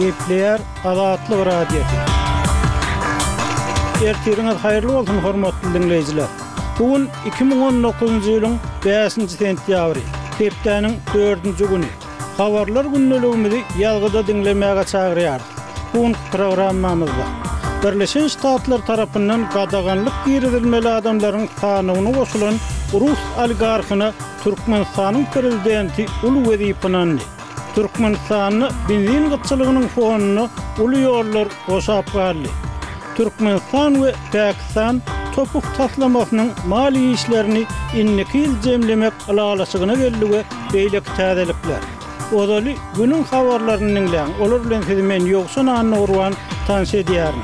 Gepleyer Azatlyk radiosu. Ertiriniz hayırlı olsun hormatly dinleyijiler. Bugün 2019-njy ýylyň 5-nji sentýabry, hepdeniň 4-nji güni. Habarlar günneligimizi ýalgyda dinlemäge çagyrýar. Bugün programmamyzda Birleşen Ştatlar tarapyndan gadaganlyk girizilmeli adamlaryň sanyny goşulan Rus oligarhyna Türkmenistanyň prezidenti Ulugwedi ýypynandy. Türkmenistanyň benzin gytçylygynyň fonuny uly ýollar goşap garly. Türkmenistan we Pakistan topuk taslamasynyň mali işlerini innekil jemlemek alalasygyna geldige beýlek täzelikler. Odaly günüň habarlaryny dinleýän, olar bilen sizi men ýoksun anny urwan tanış edýärin.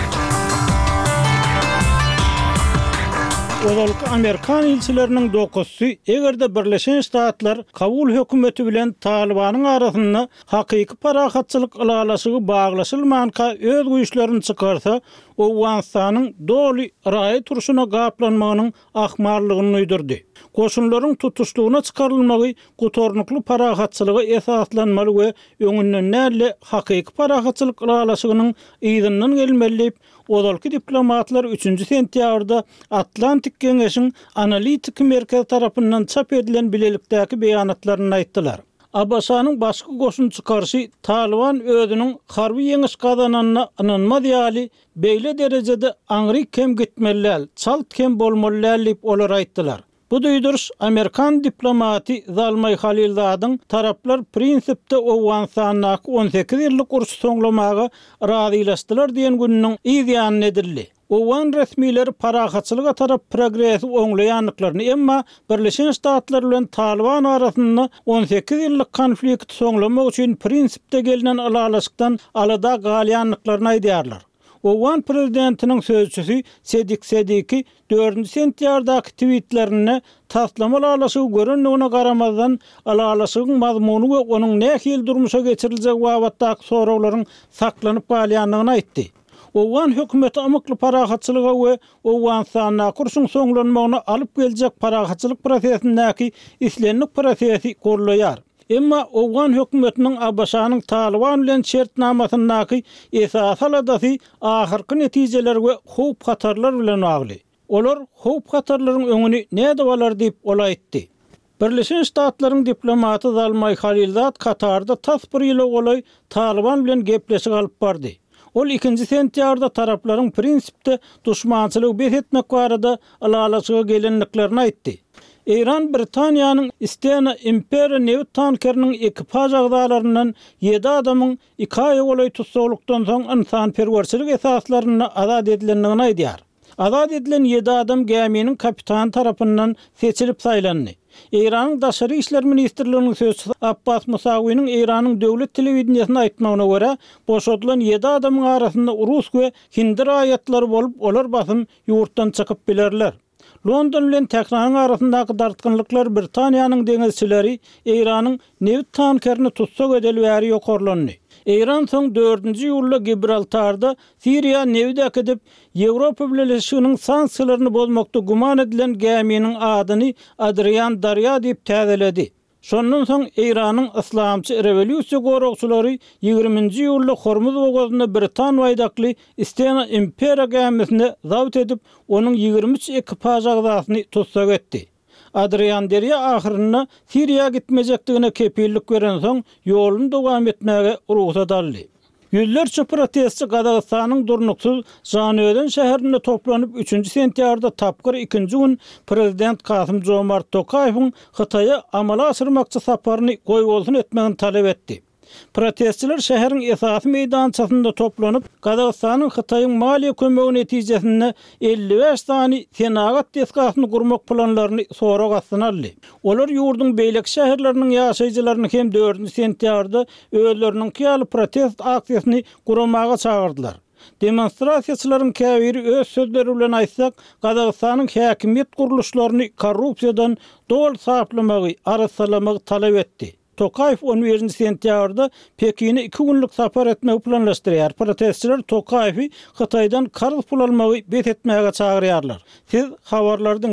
Odalyk Amerikan ilçileriniň dokussy, egerde Birleşen Ştatlar Kabul hökümeti bilen Talibanyň arasynda hakyky parahatçylyk alalasygy baglaşylmanka öz güýçlerini çykarsa, o Afganistanyň doly raýat turşuna gaplanmagynyň ahmarlygyny uydurdy. Koşunlaryň tutuşlugyna çykarylmagy gutornukly parahatçylyga esaslanmaly we öňünden näle hakyky parahatçylyk alalasygynyň ýygynyň gelmeli. Odalyk diplomatlar 3-nji sentýabrda Atlantik Geňeşiň analitik merkezi tarapyndan çap edilen bilelikdäki beýanatlaryny aýtdylar. Abbasanyň başky goşun çykarşy Taliban özüniň harby ýeňiş gazananyna inanmaz ýaly beýle derejede aňry kem gitmeliler, çalt kem bolmalylar diýip olar aýtdylar. Bu duýduruş Amerikan diplomaty Zalmay Halilzadyň taraplar prinsipde Awganistanyň 18 ýyllyk uruş soňlamagy razylaşdylar diýen günüň ýygyany edildi. Owan resmileri parahatçylyga tarap progresi oňlaýanlyklaryny, emma Birleşen Ştatlar bilen Taliban arasynda 18 ýyllyk konflikt soňlamak üçin prinsipde gelinen alalaşykdan alada galýanlyklaryny aýdýarlar. Owan prezidentiniň sözçüsü Sedik Sediki 4-nji sentýardaky tweetlerini taslamaly alasygy görenligine garamazdan alasygyň mazmuny we onuň nähil durmuşa geçiriljek wagtdaky sorawlaryň saklanyp galýanlygyny aýtdy. Owan hökümeti amykly parahatçylyga we Awganistanyň kurşun soňlanmagyna alyp geljek parahatçylyk prosesindäki islenlik prosesi gorlaýar. Emma Owan hökümetiniň Abbasanyň Taliban bilen şertnamasynyňky esas aladasy ahyrky netijeler we howp hatarlar bilen bagly. Olar howp hatarlaryň öňüni näde bolar diýip olaýtdy. Birleşen Ştatlaryň diplomaty Zalmay Halilzad Katarda tasbir ýyly bolay Taliban bilen gepleşik alyp bardy. Ol 2-nji sentýarda taraplaryň prinsipde duşmançylygy beýletmek barada alalasyga gelenliklerini aýtdy. İran Britaniýanyň Stena Imperial newi tankeriniň ekipaj agzalaryndan 7 adamyň 2 aý bolay tutsaglykdan soň insanperwerçilik esaslaryna azad edilendigini aýdýar. Azad edilen 7 adam geminiň kapitany tarapyndan seçilip saýlandy. İranyň Daşary işler ministrliginiň sözçüsü Abbas Musawiň İranyň döwlet telewizionyna aýtmagyna görä, boşadylan 7 adamyň arasynda rus we hindi raýatlary bolup, olar basym ýurtdan çykyp bilerler. London bilen Tehran arasyndaky dartgynlyklar Britaniýanyň deňizçileri İranyň newi tankerini tutsak edeli bäri ýokarlandy. İran soň 4-nji ýylda Gibraltarda Siriýa nevide edip Ýewropa Birleşiginiň sanksiýalaryny bozmakda guman edilen geminiň adyny Adrian Darya diýip täzeledi. Şondan soň İranyň Islamçy Rewolýusiýa goragçylary 20-nji ýylda Hormuz bogazyna Britan waýdakly Stena Imperial gemisini zabt edip onuň 23 ekipaj agzasyny tutsak etdi. Adrian Darya ahyrynda Siriýa gitmejekdigine kepillik beren soň ýoluny dowam etmäge ruhsat aldy. Yüzlerce protestçi Qazaqstanyň durnuksuz Janöden şäherinde toplanyp 3-nji sentýarda tapgyr 2-nji gün prezident Kasym-Jomart Tokaýewiň Hytaýa amala asyrmakçy saparyny goýbolsun etmegini talep etdi. Protestçiler şäheriň esasy meýdançasynda toplanyp Qazaqstanyň Hytaýyň maliýe kömegi netijesinde 55 sany senagat deskasyny gurmak planlaryny sorag astyna aldy. Olar ýurdun beýlek şäherleriniň ýaşaýjylaryny hem 4-nji sentýarda özleriniň kiýaly protest aksiýasyny guramaga çagyrdylar. Demonstrasiýaçylaryň käbiri öz sözleri bilen aýtsak, Qazaqstanyň häkimiýet guruluşlaryny korrupsiýadan dol saplamagy, arsalamagy talep etdi. Tokayev 11-nji sentýarda Pekin'e 2 günlük sapar etmeyi planlaşdyrýar. Protestçiler Tokayewi Hytaýdan karz pul almagy bet etmäge çagyrýarlar. Siz habarlardan